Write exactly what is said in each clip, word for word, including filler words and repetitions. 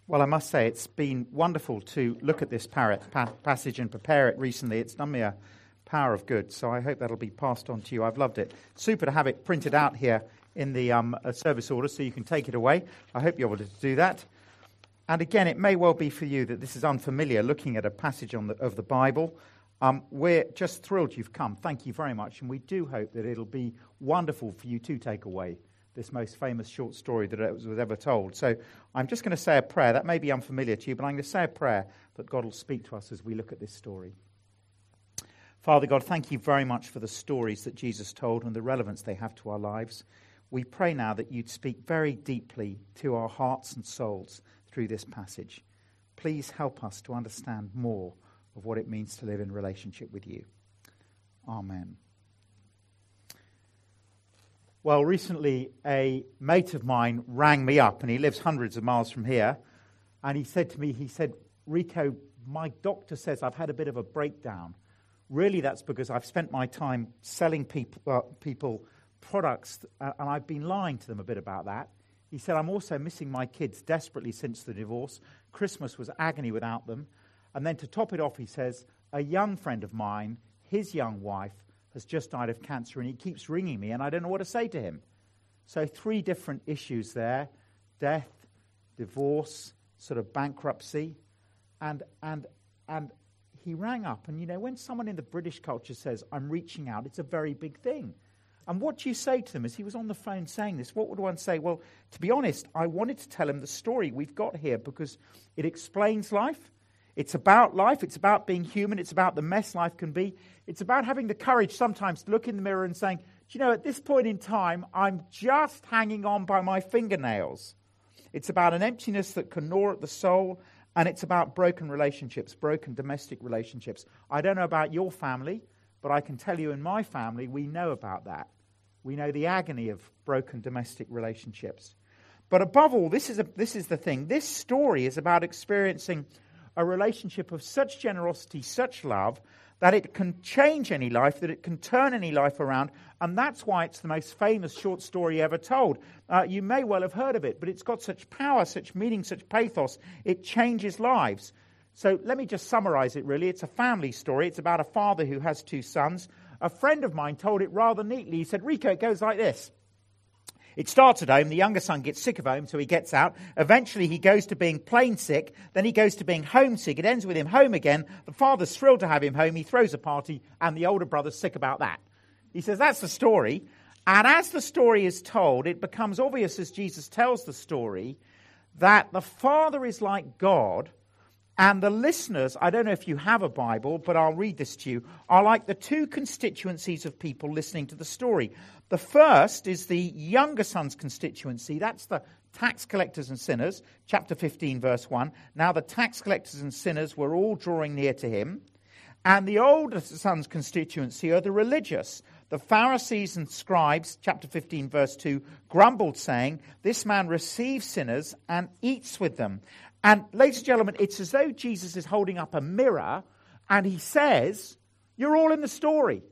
Well, I must say it's been wonderful to look at this parrot, pa- passage and prepare it recently. It's done me a power of good, so I hope that'll be passed on to you. I've loved it. Super to have it printed out here in the um, uh, service order so you can take it away. I hope you're able to do that. And again, it may well be for you that this is unfamiliar, looking at a passage on the, of the Bible. Um, we're just thrilled you've come. Thank you very much. And we do hope that it'll be wonderful for you to take away this most famous short story that was ever told. So I'm just going to say a prayer. That may be unfamiliar to you, but I'm going to say a prayer that God will speak to us as we look at this story. Father God, thank you very much for the stories that Jesus told and the relevance they have to our lives. We pray now that you'd speak very deeply to our hearts and souls through this passage. Please help us to understand more of what it means to live in relationship with you. Amen. Well, recently a mate of mine rang me up, and he lives hundreds of miles from here, and he said to me, he said, Rico, my doctor says I've had a bit of a breakdown. Really, that's because I've spent my time selling people, uh, people products, uh, and I've been lying to them a bit about that. He said, I'm also missing my kids desperately since the divorce. Christmas was agony without them. And then to top it off, he says, a young friend of mine, his young wife, has just died of cancer, and he keeps ringing me, and I don't know what to say to him. So three different issues there: death, divorce, sort of bankruptcy. And and and he rang up, and you know, when someone in the British culture says, I'm reaching out, it's a very big thing. And what do you say to them? As he was on the phone saying this, what would one say? Well, to be honest, I wanted to tell him the story we've got here because it explains life. It's about life. It's about being human. It's about the mess life can be. It's about having the courage sometimes to look in the mirror and saying, do you know, at this point in time, I'm just hanging on by my fingernails. It's about an emptiness that can gnaw at the soul, and it's about broken relationships, broken domestic relationships. I don't know about your family, but I can tell you in my family, we know about that. We know the agony of broken domestic relationships. But above all, this is a, this is the thing. This story is about experiencing a relationship of such generosity, such love, that it can change any life, that it can turn any life around, and that's why it's the most famous short story ever told. Uh, you may well have heard of it, but it's got such power, such meaning, such pathos, it changes lives. So let me just summarize it really. It's a family story. It's about a father who has two sons. A friend of mine told it rather neatly. He said, Rico, it goes like this. It starts at home. The younger son gets sick of home, so he gets out. Eventually, he goes to being plain sick. Then he goes to being homesick. It ends with him home again. The father's thrilled to have him home. He throws a party, and the older brother's sick about that. He says, that's the story. And as the story is told, it becomes obvious as Jesus tells the story that the Father is like God, and the listeners, I don't know if you have a Bible, but I'll read this to you, are like the two constituencies of people listening to the story. The first is the younger son's constituency. That's the tax collectors and sinners, chapter fifteen, verse one. Now the tax collectors and sinners were all drawing near to him. And the older son's constituency are the religious. The Pharisees and scribes, chapter fifteen, verse two, grumbled, saying, this man receives sinners and eats with them. And ladies and gentlemen, it's as though Jesus is holding up a mirror and he says, you're all in the story.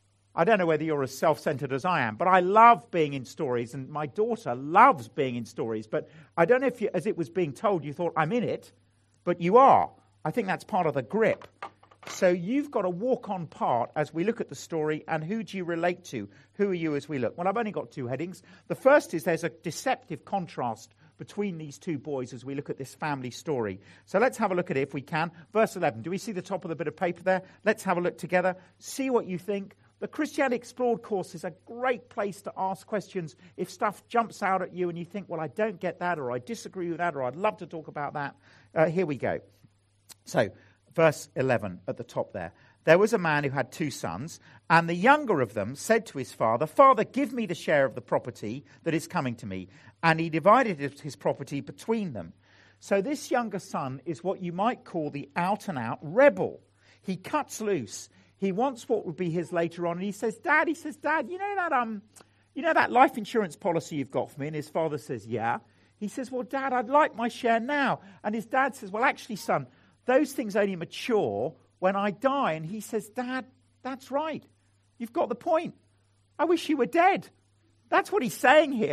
I don't know whether you're as self-centered as I am, but I love being in stories, and my daughter loves being in stories. But I don't know if you, as it was being told, you thought, I'm in it, but you are. I think that's part of the grip. So you've got a walk-on part as we look at the story, and who do you relate to? Who are you as we look? Well, I've only got two headings. The first is there's a deceptive contrast between these two boys as we look at this family story. So let's have a look at it if we can. Verse eleven. Do we see the top of the bit of paper there? Let's have a look together. See what you think. The Christianity Explored course is a great place to ask questions. If stuff jumps out at you and you think, well, I don't get that, or I disagree with that, or I'd love to talk about that. Uh, here we go. So, verse eleven at the top there. There was a man who had two sons, and the younger of them said to his father, Father, give me the share of the property that is coming to me. And he divided his property between them. So this younger son is what you might call the out-and-out rebel. He cuts loose. He wants what would be his later on, and he says, Dad, he says, Dad, you know that um, you know that life insurance policy you've got for me? And his father says, yeah. He says, well, Dad, I'd like my share now. And his dad says, well, actually, son, those things only mature when I die. And he says, Dad, that's right. You've got the point. I wish you were dead. That's what he's saying here.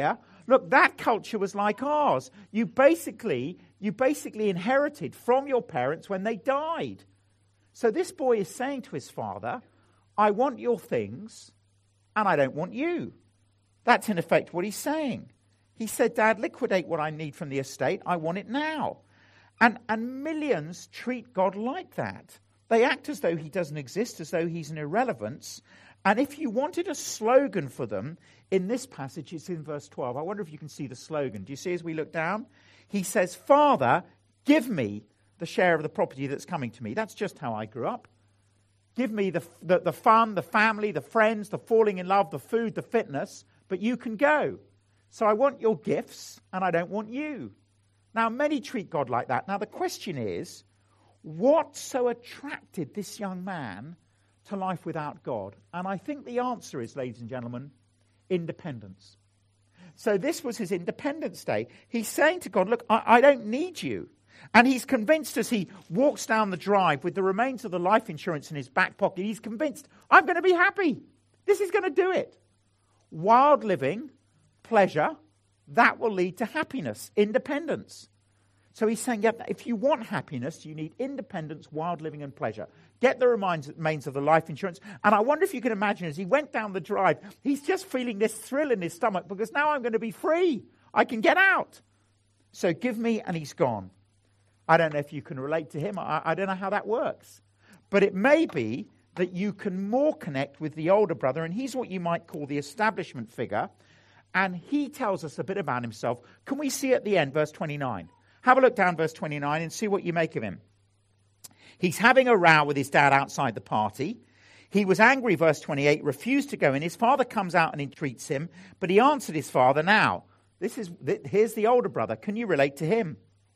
Look, that culture was like ours. You basically, you basically inherited from your parents when they died. So this boy is saying to his father, I want your things and I don't want you. That's in effect what he's saying. He said, Dad, liquidate what I need from the estate. I want it now. And, and millions treat God like that. They act as though he doesn't exist, as though he's an irrelevance. And if you wanted a slogan for them, in this passage, it's in verse twelve. I wonder if you can see the slogan. Do you see as we look down? He says, Father, give me the share of the property that's coming to me. That's just how I grew up. Give me the, the, the fun, the family, the friends, the falling in love, the food, the fitness, but you can go. So I want your gifts, and I don't want you. Now, many treat God like that. Now, the question is, what so attracted this young man to life without God? And I think the answer is, ladies and gentlemen, independence. So this was his Independence Day. He's saying to God, look, I, I don't need you. And he's convinced as he walks down the drive with the remains of the life insurance in his back pocket, he's convinced, I'm going to be happy. This is going to do it. Wild living, pleasure, that will lead to happiness, independence. So he's saying, yeah, if you want happiness, you need independence, wild living and pleasure. Get the remains of the life insurance. And I wonder if you can imagine as he went down the drive, he's just feeling this thrill in his stomach because now I'm going to be free. I can get out. So give me, and he's gone. I don't know if you can relate to him. I, I don't know how that works. But it may be that you can more connect with the older brother, and he's what you might call the establishment figure. And he tells us a bit about himself. Can we see at the end, verse twenty-nine? Have a look down verse twenty-nine and see what you make of him. He's having a row with his dad outside the party. He was angry, verse twenty-eight, refused to go in. His father comes out and entreats him, but he answered his father, now, this is here's the older brother. Can you relate to him?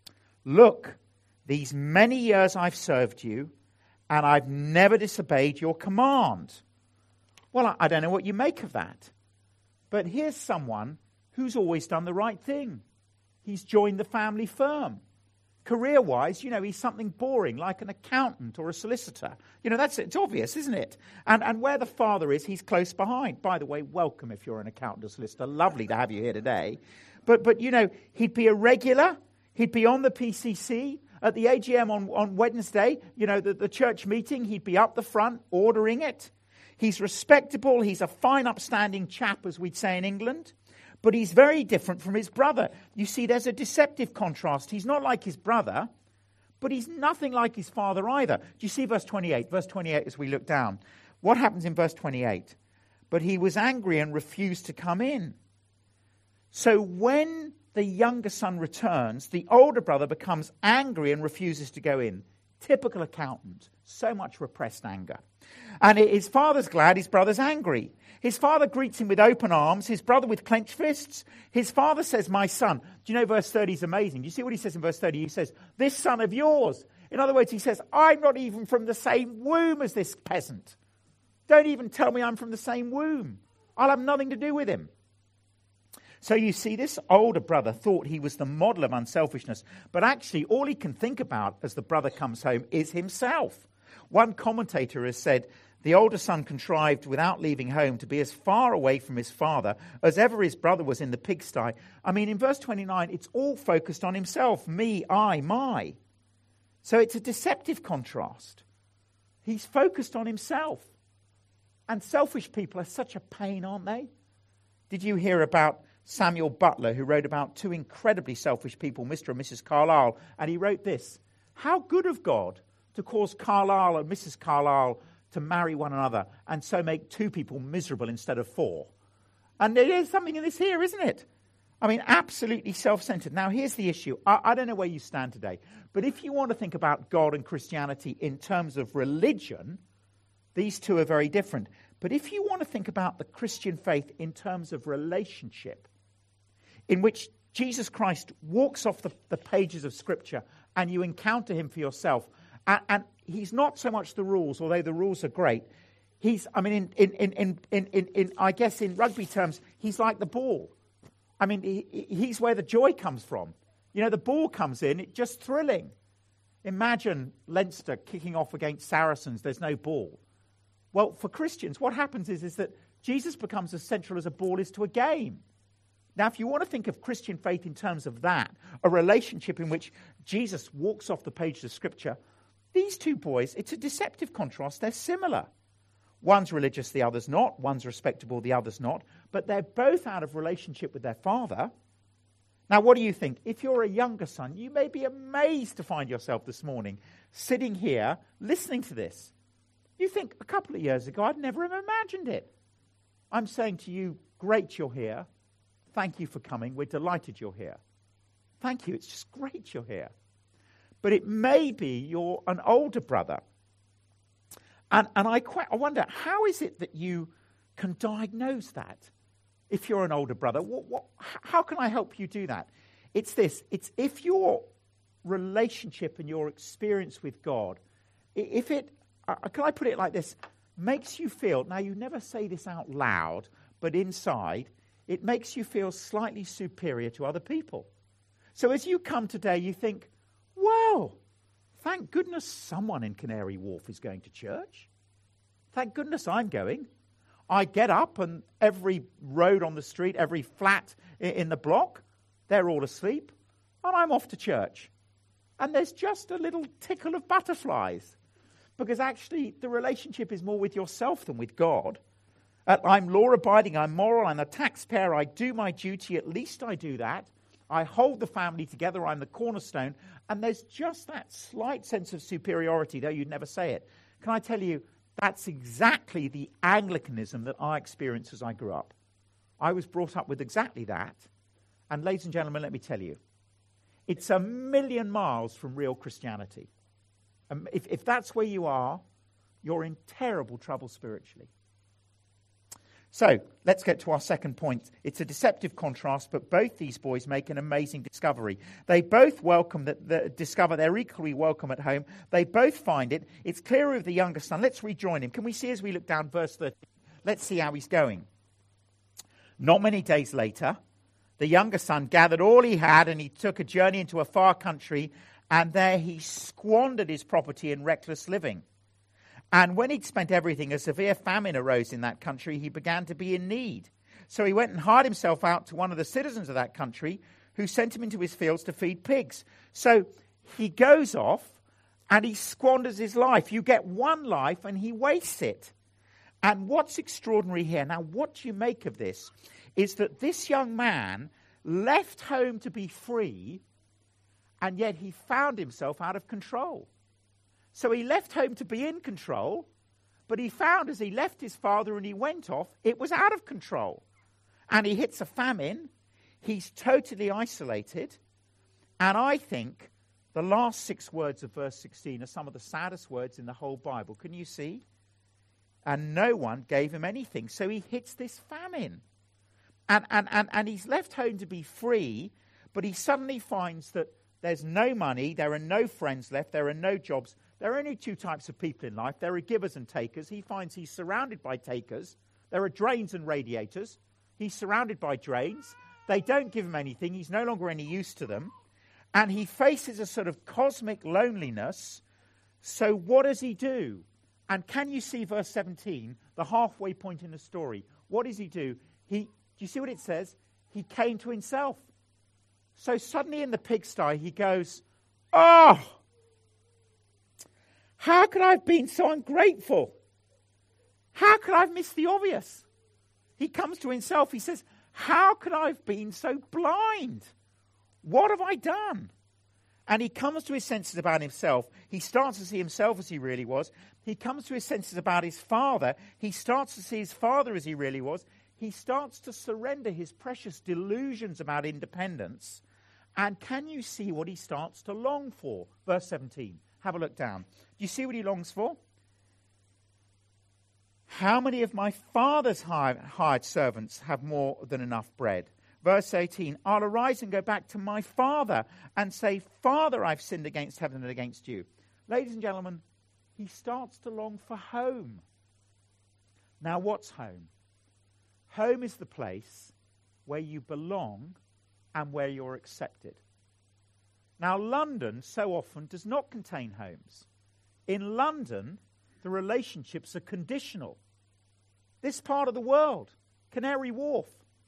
Look, these many years I've served you, and I've never disobeyed your command. Well, I don't know what you make of that. But here's someone who's always done the right thing. He's joined the family firm. Career-wise, you know, he's something boring, like an accountant or a solicitor. You know, that's it's obvious, isn't it? And and where the father is, he's close behind. By the way, welcome if you're an accountant or solicitor. Lovely to have you here today. But, but you know, he'd be a regular. He'd be on the P C C. At the A G M on, on Wednesday, you know, the, the church meeting, he'd be up the front ordering it. He's respectable. He's a fine, upstanding chap, as we'd say in England. But he's very different from his brother. You see, there's a deceptive contrast. He's not like his brother, but he's nothing like his father either. Do you see verse twenty-eight? Verse twenty-eight as we look down. What happens in verse twenty-eight? But he was angry and refused to come in. So when the younger son returns, the older brother becomes angry and refuses to go in. Typical accountant. So much repressed anger. And his father's glad, his brother's angry. His father greets him with open arms, his brother with clenched fists. His father says, my son. Do you know verse thirty is amazing? Do you see what he says in verse thirty? He says, this son of yours. In other words, he says, I'm not even from the same womb as this peasant. Don't even tell me I'm from the same womb. I'll have nothing to do with him. So you see, this older brother thought he was the model of unselfishness, but actually all he can think about as the brother comes home is himself. One commentator has said, the older son contrived without leaving home to be as far away from his father as ever his brother was in the pigsty. I mean, in verse twenty-nine, it's all focused on himself, me, I, my. So it's a deceptive contrast. He's focused on himself. And selfish people are such a pain, aren't they? Did you hear about Samuel Butler, who wrote about two incredibly selfish people, Mister and Missus Carlyle, and he wrote this: how good of God to cause Carlyle and Missus Carlyle to marry one another and so make two people miserable instead of four. And there's something in this here, isn't it? I mean, absolutely self-centered. Now, here's the issue. I, I don't know where you stand today, but if you want to think about God and Christianity in terms of religion, these two are very different. But if you want to think about the Christian faith in terms of relationship, in which Jesus Christ walks off the, the pages of Scripture and you encounter him for yourself, and, and he's not so much the rules, although the rules are great. He's, I mean, in, in, in, in, in, in I guess in rugby terms, he's like the ball. I mean, he, he's where the joy comes from. You know, the ball comes in, it's just thrilling. Imagine Leinster kicking off against Saracens, there's no ball. Well, for Christians, what happens is, is that Jesus becomes as central as a ball is to a game. Now, if you want to think of Christian faith in terms of that, a relationship in which Jesus walks off the page of Scripture, these two boys, it's a deceptive contrast. They're similar. One's religious, the other's not. One's respectable, the other's not. But they're both out of relationship with their father. Now, what do you think? If you're a younger son, you may be amazed to find yourself this morning sitting here listening to this. You think, a couple of years ago, I'd never have imagined it. I'm saying to you, great you're here. Thank you for coming. We're delighted you're here. Thank you. It's just great you're here. But it may be you're an older brother. And, and I, quite, I wonder, how is it that you can diagnose that if you're an older brother? What, what, how can I help you do that? It's this. It's if your relationship and your experience with God, if it, uh, can I put it like this, makes you feel, now you never say this out loud, but inside, it makes you feel slightly superior to other people. So as you come today, you think, well, thank goodness someone in Canary Wharf is going to church. Thank goodness I'm going. I get up and every road on the street, every flat in the block, they're all asleep, and I'm off to church. And there's just a little tickle of butterflies, because actually the relationship is more with yourself than with God. Uh, I'm law-abiding, I'm moral, I'm a taxpayer, I do my duty, at least I do that. I hold the family together, I'm the cornerstone, and there's just that slight sense of superiority, though you'd never say it. Can I tell you, that's exactly the Anglicanism that I experienced as I grew up. I was brought up with exactly that, and ladies and gentlemen, let me tell you, it's a million miles from real Christianity. Um, if, if that's where you are, you're in terrible trouble spiritually. So, let's get to our second point. It's a deceptive contrast, but both these boys make an amazing discovery. They both welcome that the, discover they're equally welcome at home. They both find it. It's clearer of the younger son. Let's rejoin him. Can we see as we look down verse thirteen? Let's see how he's going. Not many days later, the younger son gathered all he had and he took a journey into a far country, and there he squandered his property in reckless living. And when he'd spent everything, a severe famine arose in that country. He began to be in need. So he went and hired himself out to one of the citizens of that country, who sent him into his fields to feed pigs. So he goes off and he squanders his life. You get one life and he wastes it. And what's extraordinary here, now what do you make of this, is that this young man left home to be free, and yet he found himself out of control. So he left home to be in control, but he found as he left his father and he went off, it was out of control. And he hits a famine. He's totally isolated. And I think the last six words of verse sixteen are some of the saddest words in the whole Bible. Can you see? And no one gave him anything. So he hits this famine. And, and, and, and he's left home to be free, but he suddenly finds that there's no money, there are no friends left, there are no jobs. There are only two types of people in life. There are givers and takers. He finds he's surrounded by takers. There are drains and radiators. He's surrounded by drains. They don't give him anything. He's no longer any use to them. And he faces a sort of cosmic loneliness. So what does he do? And can you see verse seventeen, the halfway point in the story? What does he do? He, do you see what it says? He came to himself. So suddenly in the pigsty, he goes, oh, how could I have been so ungrateful? How could I have missed the obvious? He comes to himself. He says, how could I have been so blind? What have I done? And he comes to his senses about himself. He starts to see himself as he really was. He comes to his senses about his father. He starts to see his father as he really was. He starts to surrender his precious delusions about independence. And can you see what he starts to long for? Verse seventeen. Have a look down. Do you see what he longs for? How many of my father's hired servants have more than enough bread? Verse eighteen, I'll arise and go back to my father and say, Father, I've sinned against heaven and against you. Ladies and gentlemen, he starts to long for home. Now, what's home? Home is the place where you belong and where you're accepted. Now, London so often does not contain homes. In London, the relationships are conditional. This part of the world, Canary Wharf,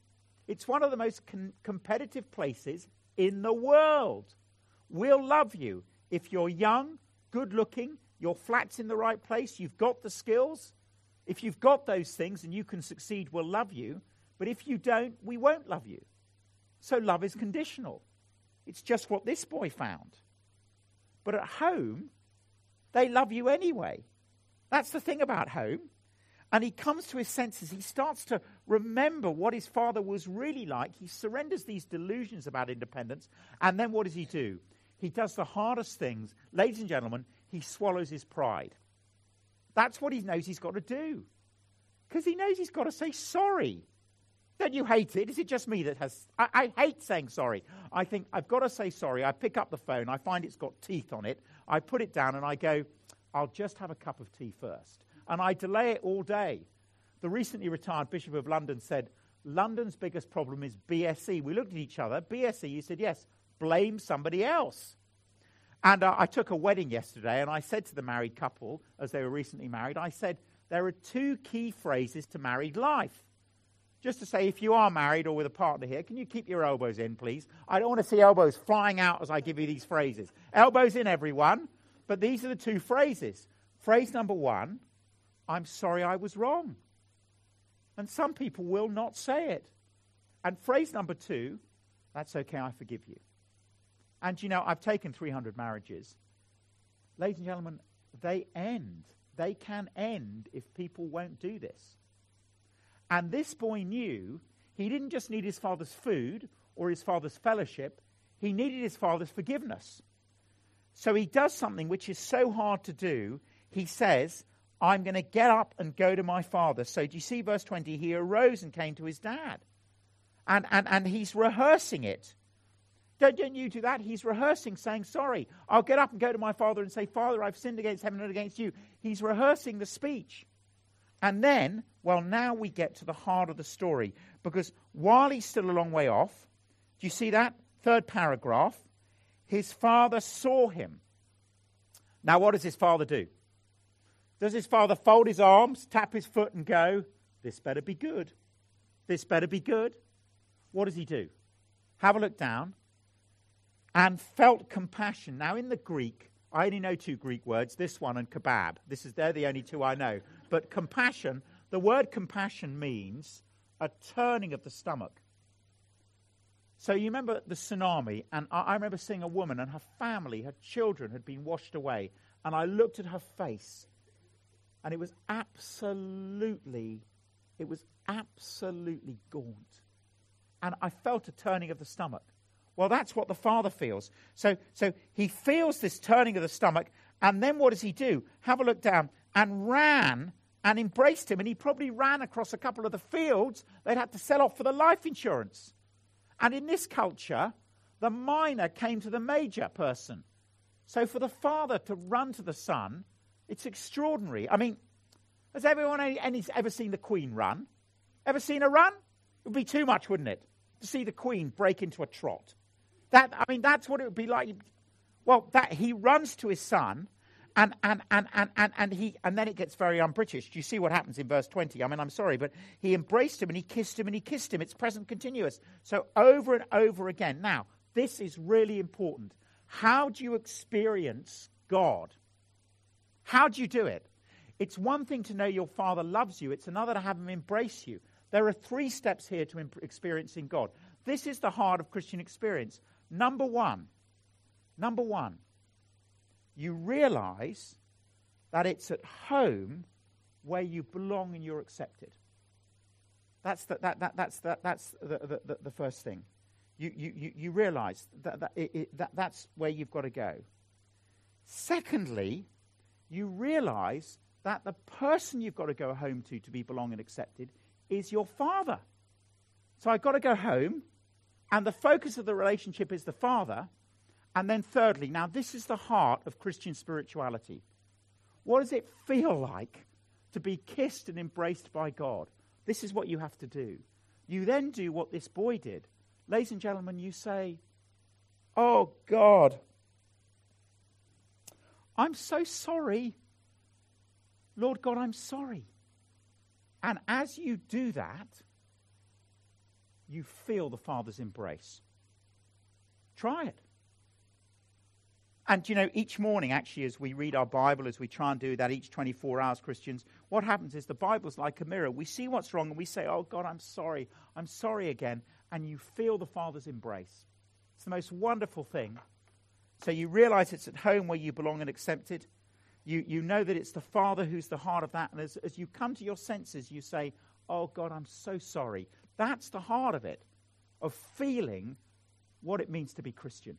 It's one of the most con- competitive places in the world. We'll love you if you're young, good-looking, your flat's in the right place, you've got the skills. If you've got those things and you can succeed, we'll love you. But if you don't, we won't love you. So love is conditional. It's just what this boy found. But at home, they love you anyway. That's the thing about home. And he comes to his senses. He starts to remember what his father was really like. He surrenders these delusions about independence. And then what does he do? He does the hardest things. Ladies and gentlemen, he swallows his pride. That's what he knows he's got to do. Because he knows he's got to say sorry. Don't you hate it? Is it just me that has... I, I hate saying sorry. I think, I've got to say sorry. I pick up the phone. I find it's got teeth on it. I put it down and I go, I'll just have a cup of tea first. And I delay it all day. The recently retired Bishop of London said, London's biggest problem is B S E. We looked at each other. B S E, he said, yes, blame somebody else. And uh, I took a wedding yesterday, and I said to the married couple, as they were recently married, I said, there are two key phrases to married life. Just to say, if you are married or with a partner here, can you keep your elbows in, please? I don't want to see elbows flying out as I give you these phrases. Elbows in, everyone. But these are the two phrases. Phrase number one, I'm sorry I was wrong. And some people will not say it. And phrase number two, that's okay, I forgive you. And, you know, I've taken three hundred marriages. Ladies and gentlemen, they end. They can end if people won't do this. And this boy knew he didn't just need his father's food or his father's fellowship. He needed his father's forgiveness. So he does something which is so hard to do. He says, I'm going to get up and go to my father. So do you see verse twenty? He arose and came to his dad. And, and, and he's rehearsing it. Don't, don't you do that? He's rehearsing, saying, sorry, I'll get up and go to my father and say, Father, I've sinned against heaven and against you. He's rehearsing the speech. And then, well, now we get to the heart of the story. Because while he's still a long way off, do you see that? Third paragraph. His father saw him. Now, what does his father do? Does his father fold his arms, tap his foot and go, this better be good. This better be good. What does he do? Have a look down. And felt compassion. Now, in the Greek, I only know two Greek words, this one and kebab. This is, they're the only two I know. But compassion, the word compassion means a turning of the stomach. So you remember the tsunami, and I, I remember seeing a woman and her family, her children had been washed away. And I looked at her face, and it was absolutely, it was absolutely gaunt. And I felt a turning of the stomach. Well, that's what the father feels. So, so he feels this turning of the stomach, and then what does he do? Have a look down, and ran and embraced him, and he probably ran across a couple of the fields they'd had to sell off for the life insurance. And in this culture, the minor came to the major person. So for the father to run to the son, it's extraordinary. I mean, has everyone any, any, ever seen the Queen run? Ever seen her run? It would be too much, wouldn't it? To see the Queen break into a trot. That, I mean, that's what it would be like. Well, that he runs to his son, and and and and and, and he and then it gets very un-British. Do you see what happens in verse twenty? I mean, I'm sorry, but he embraced him and he kissed him and he kissed him. It's present continuous. So over and over again. Now, this is really important. How do you experience God? How do you do it? It's one thing to know your Father loves you. It's another to have him embrace you. There are three steps here to imp- experiencing God. This is the heart of Christian experience. Number one, number one, you realize that it's at home where you belong and you're accepted. That's the, that, that, that's the, that's the, the, the first thing. You, you, you, you realize that, that, it, it, that that's where you've got to go. Secondly, you realize that the person you've got to go home to to be belong and accepted is your Father. So I've got to go home, and the focus of the relationship is the Father. And then thirdly, now this is the heart of Christian spirituality. What does it feel like to be kissed and embraced by God? This is what you have to do. You then do what this boy did. Ladies and gentlemen, you say, oh God, I'm so sorry. Lord God, I'm sorry. And as you do that, you feel the Father's embrace. Try it. And, you know, each morning, actually, as we read our Bible, as we try and do that each twenty-four hours, Christians, what happens is the Bible's like a mirror. We see what's wrong and we say, oh, God, I'm sorry. I'm sorry again. And you feel the Father's embrace. It's the most wonderful thing. So you realize it's at home where you belong and accepted. You, you know that it's the Father who's the heart of that. And as, as you come to your senses, you say, oh, God, I'm so sorry. That's the heart of it, of feeling what it means to be Christian.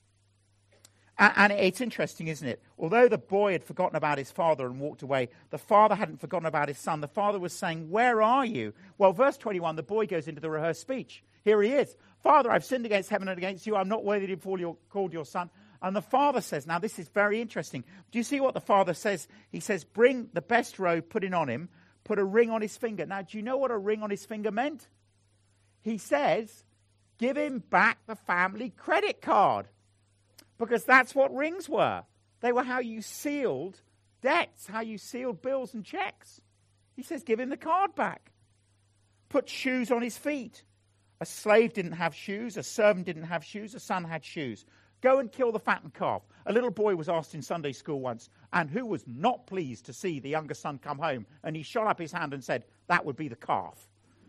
And it's interesting, isn't it? Although the boy had forgotten about his father and walked away, the father hadn't forgotten about his son. The father was saying, where are you? Well, verse twenty-one, the boy goes into the rehearsed speech. Here he is. Father, I've sinned against heaven and against you. I'm not worthy to be called your son. And the father says, now this is very interesting. Do you see what the father says? He says, bring the best robe, put it on him, put a ring on his finger. Now, do you know what a ring on his finger meant? He says, give him back the family credit card. Because that's what rings were. They were how you sealed debts, how you sealed bills and checks. He says, give him the card back. Put shoes on his feet. A slave didn't have shoes. A servant didn't have shoes. A son had shoes. Go and kill the fattened calf. A little boy was asked in Sunday school once, and who was not pleased to see the younger son come home? And he shot up his hand and said, that would be the calf.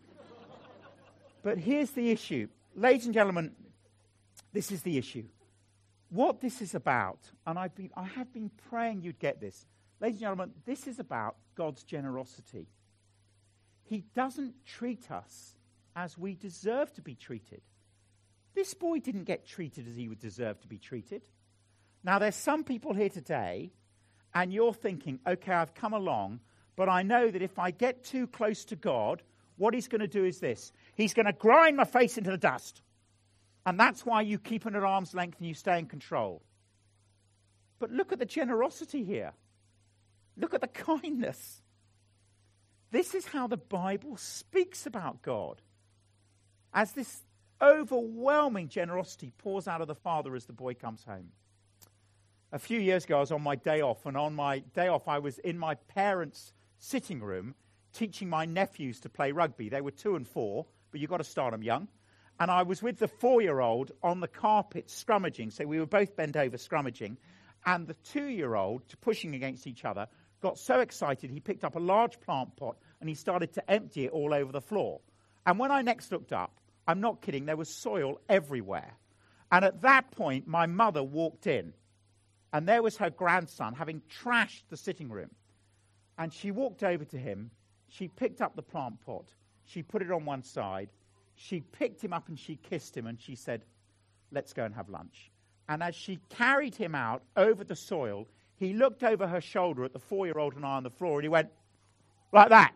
But here's the issue. Ladies and gentlemen, this is the issue. What this is about, and I've been, I have been praying you'd get this. Ladies and gentlemen, this is about God's generosity. He doesn't treat us as we deserve to be treated. This boy didn't get treated as he would deserve to be treated. Now, there's some people here today, and you're thinking, okay, I've come along, but I know that if I get too close to God, what he's going to do is this. He's going to grind my face into the dust. And that's why you keep it at arm's length and you stay in control. But look at the generosity here. Look at the kindness. This is how the Bible speaks about God. As this overwhelming generosity pours out of the Father as the boy comes home. A few years ago, I was on my day off. And on my day off, I was in my parents' sitting room teaching my nephews to play rugby. They were two and four, but you've got to start them young. And I was with the four-year-old on the carpet scrummaging. So we were both bent over scrummaging. And the two-year-old, pushing against each other, got so excited he picked up a large plant pot and he started to empty it all over the floor. And when I next looked up, I'm not kidding, there was soil everywhere. And at that point, my mother walked in. And there was her grandson having trashed the sitting room. And she walked over to him. She picked up the plant pot. She put it on one side. She picked him up and she kissed him and she said, let's go and have lunch. And as she carried him out over the soil, he looked over her shoulder at the four-year-old and I on the floor and he went, like that.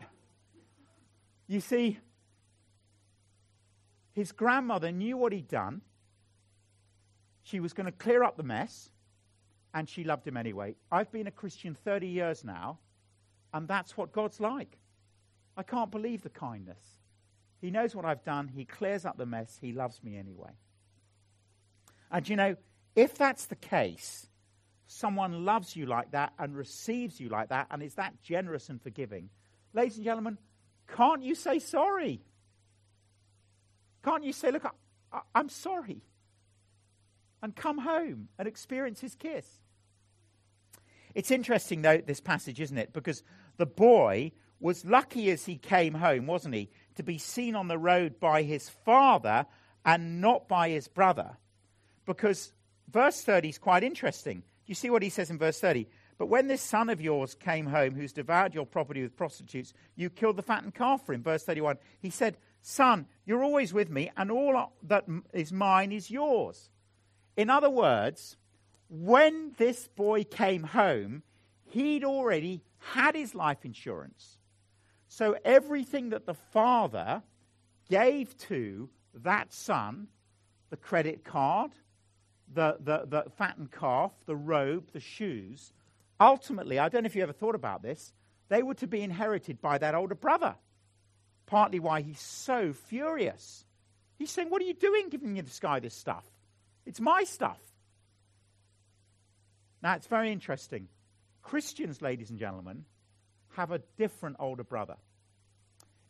You see, his grandmother knew what he'd done. She was going to clear up the mess and she loved him anyway. I've been a Christian thirty years now and that's what God's like. I can't believe the kindness. He knows what I've done. He clears up the mess. He loves me anyway. And you know, if that's the case, someone loves you like that and receives you like that and is that generous and forgiving, ladies and gentlemen, can't you say sorry? Can't you say, look, I, I, I'm sorry, and come home and experience his kiss? It's interesting, though, this passage, isn't it? Because the boy was lucky as he came home, wasn't he, to be seen on the road by his father and not by his brother. Because verse thirty is quite interesting. You see what he says in verse thirty? But when this son of yours came home, who's devoured your property with prostitutes, you killed the fattened calf for him. Verse thirty-one, he said, son, you're always with me, and all that is mine is yours. In other words, when this boy came home, he'd already had his life insurance. So everything that the father gave to that son, the credit card, the, the, the fattened calf, the robe, the shoes, ultimately, I don't know if you ever thought about this, they were to be inherited by that older brother. Partly why he's so furious. He's saying, what are you doing giving this guy this stuff? It's my stuff. Now, it's very interesting. Christians, ladies and gentlemen, have a different older brother.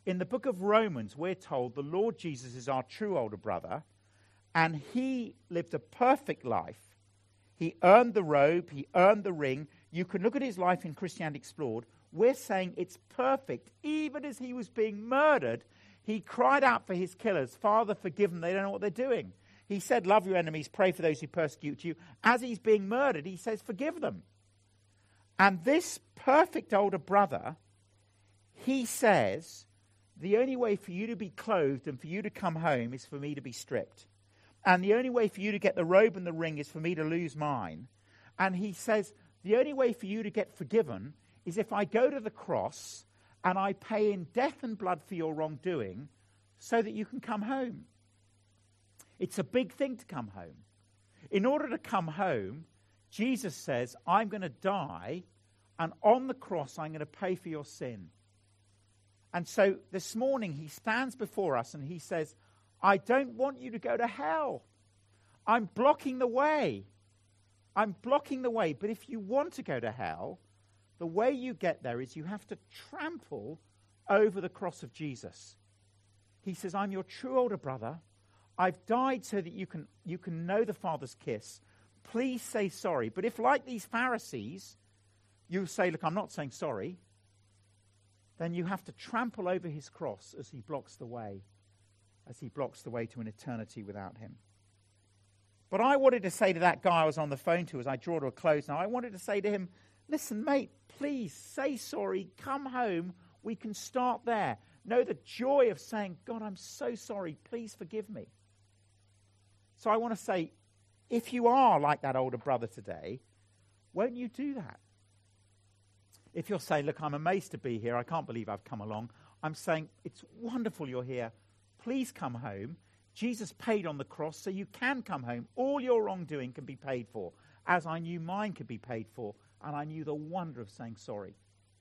In the book of Romans, we're told the Lord Jesus is our true older brother, and he lived a perfect life. He earned the robe, he earned the ring. You can look at his life in Christianity Explored. We're saying it's perfect. Even as he was being murdered, he cried out for his killers, Father, forgive them, they don't know what they're doing. He said, love your enemies, pray for those who persecute you. As he's being murdered, he says, forgive them. And this perfect older brother, he says, the only way for you to be clothed and for you to come home is for me to be stripped. And the only way for you to get the robe and the ring is for me to lose mine. And he says, the only way for you to get forgiven is if I go to the cross and I pay in death and blood for your wrongdoing so that you can come home. It's a big thing to come home. In order to come home, Jesus says, I'm going to die, and on the cross I'm going to pay for your sin. And so this morning he stands before us and he says, I don't want you to go to hell. I'm blocking the way. I'm blocking the way. But if you want to go to hell, the way you get there is you have to trample over the cross of Jesus. He says, I'm your true older brother. I've died so that you can, you can know the Father's kiss. Please say sorry. But if, like these Pharisees, you say, look, I'm not saying sorry, then you have to trample over his cross as he blocks the way, as he blocks the way to an eternity without him. But I wanted to say to that guy I was on the phone to as I draw to a close now, I wanted to say to him, listen, mate, please say sorry, come home, we can start there. Know the joy of saying, God, I'm so sorry, please forgive me. So I want to say, if you are like that older brother today, won't you do that? If you're saying, look, I'm amazed to be here, I can't believe I've come along, I'm saying, it's wonderful you're here, please come home. Jesus paid on the cross so you can come home. All your wrongdoing can be paid for, as I knew mine could be paid for, and I knew the wonder of saying sorry.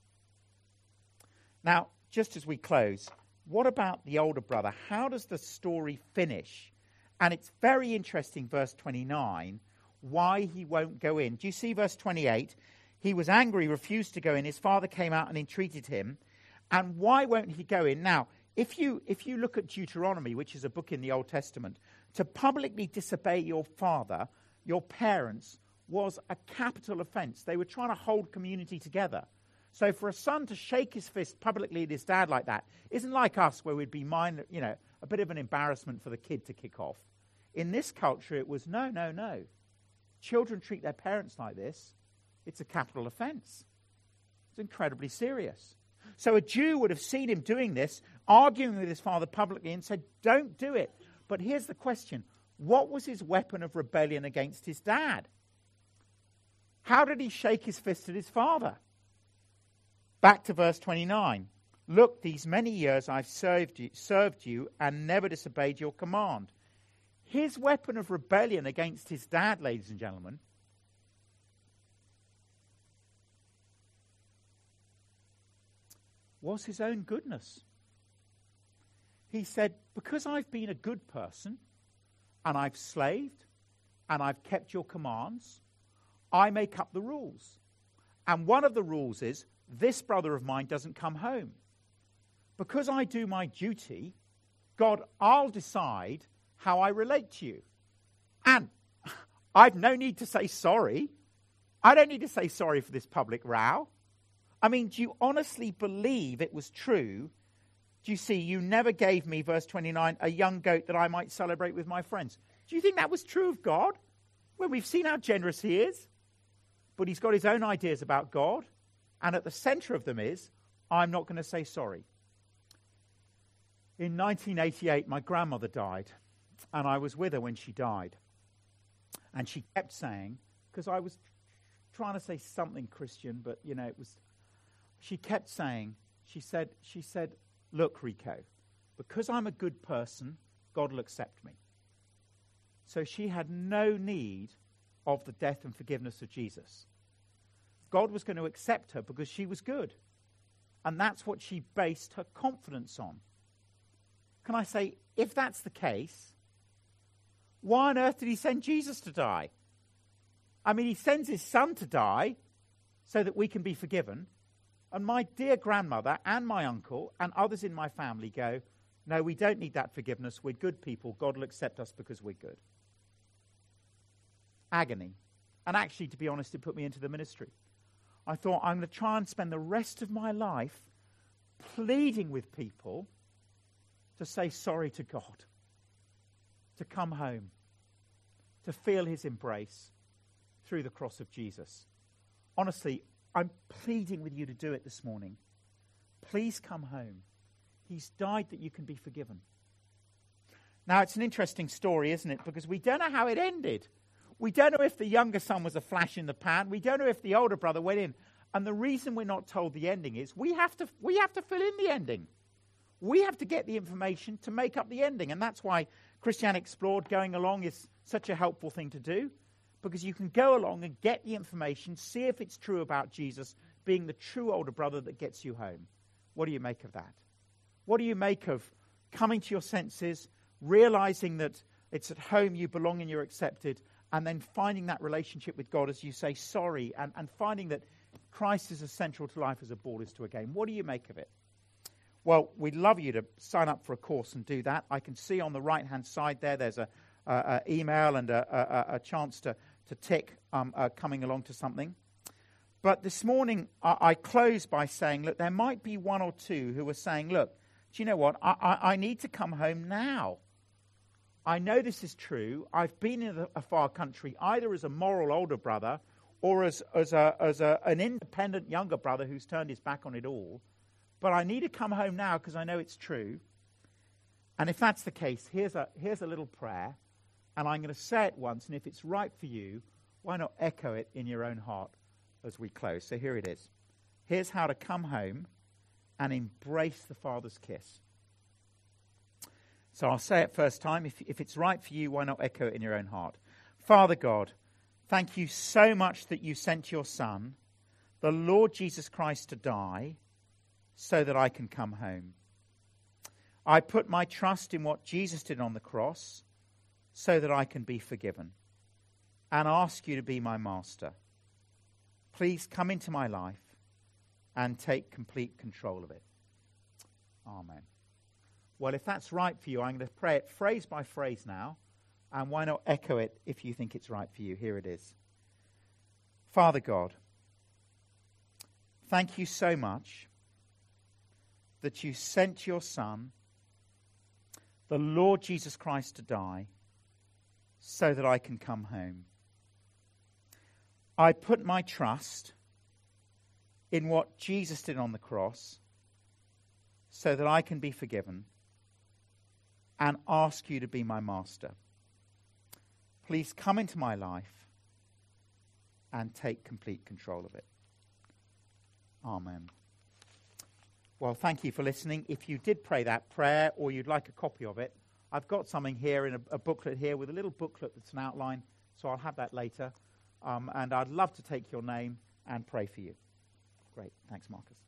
Now, just as we close, what about the older brother? How does the story finish? And it's very interesting, verse twenty-nine, why he won't go in. Do you see verse twenty-eight? He was angry, refused to go in. His father came out and entreated him. And why won't he go in? Now, if you if you look at Deuteronomy, which is a book in the Old Testament, to publicly disobey your father, your parents, was a capital offense. They were trying to hold community together. So for a son to shake his fist publicly at his dad like that isn't like us, where we'd be mind, you know, a bit of an embarrassment for the kid to kick off. In this culture, it was no, no, no. Children treat their parents like this. It's a capital offense. It's incredibly serious. So a Jew would have seen him doing this, arguing with his father publicly, and said, don't do it. But here's the question. What was his weapon of rebellion against his dad? How did he shake his fist at his father? Back to verse twenty-nine. Look, these many years I've served you, served you and never disobeyed your command. His weapon of rebellion against his dad, ladies and gentlemen, was his own goodness. He said, because I've been a good person, and I've slaved, and I've kept your commands, I make up the rules. And one of the rules is, this brother of mine doesn't come home. Because I do my duty, God, I'll decide how I relate to you. And I've no need to say sorry. I don't need to say sorry for this public row. I mean, do you honestly believe it was true? Do you see, you never gave me, verse twenty-nine, a young goat that I might celebrate with my friends. Do you think that was true of God? Well, we've seen how generous he is. But he's got his own ideas about God. And at the center of them is, I'm not going to say sorry. In nineteen eighty-eight, my grandmother died. And I was with her when she died. And she kept saying, because I was trying to say something Christian, but, you know, it was... She kept saying, she said, she said, look, Rico, because I'm a good person, God will accept me. So she had no need of the death and forgiveness of Jesus. God was going to accept her because she was good. And that's what she based her confidence on. Can I say, if that's the case, why on earth did he send Jesus to die? I mean, he sends his son to die so that we can be forgiven. And my dear grandmother and my uncle and others in my family go, no, we don't need that forgiveness. We're good people. God will accept us because we're good. Agony. And actually, to be honest, it put me into the ministry. I thought, I'm going to try and spend the rest of my life pleading with people to say sorry to God, to come home, to feel his embrace through the cross of Jesus. Honestly, I'm pleading with you to do it this morning. Please come home. He's died that you can be forgiven. Now, it's an interesting story, isn't it? Because we don't know how it ended. We don't know if the younger son was a flash in the pan. We don't know if the older brother went in. And the reason we're not told the ending is we have to we have to fill in the ending. We have to get the information to make up the ending. And that's why Christianity Explored going along is such a helpful thing to do. Because you can go along and get the information, see if it's true about Jesus being the true older brother that gets you home. What do you make of that? What do you make of coming to your senses, realizing that it's at home you belong and you're accepted, and then finding that relationship with God as you say sorry, and, and finding that Christ is as central to life as a ball is to a game? What do you make of it? Well, we'd love you to sign up for a course and do that. I can see on the right-hand side there, there's a, a, a email and a, a, a chance to, to tick um, uh, coming along to something. But this morning, I, I close by saying, look, there might be one or two who are saying, look, do you know what? I, I, I need to come home now. I know this is true. I've been in a, a far country, either as a moral older brother or as, as, a, as a, an independent younger brother who's turned his back on it all. But I need to come home now because I know it's true. And if that's the case, here's a, here's a little prayer. And I'm going to say it once. And if it's right for you, why not echo it in your own heart as we close? So here it is. Here's how to come home and embrace the Father's kiss. So I'll say it first time. If, if it's right for you, why not echo it in your own heart? Father God, thank you so much that you sent your Son, the Lord Jesus Christ, to die so that I can come home. I put my trust in what Jesus did on the cross so that I can be forgiven, and ask you to be my master. Please come into my life and take complete control of it. Amen. Well, if that's right for you, I'm going to pray it phrase by phrase now, and why not echo it if you think it's right for you? Here it is. Father God, thank you so much that you sent your Son, the Lord Jesus Christ, to die so that I can come home. I put my trust in what Jesus did on the cross so that I can be forgiven, and ask you to be my master. Please come into my life and take complete control of it. Amen. Well, thank you for listening. If you did pray that prayer or you'd like a copy of it, I've got something here in a, a booklet here with a little booklet that's an outline, so I'll have that later. Um, and I'd love to take your name and pray for you. Great. Thanks, Marcus.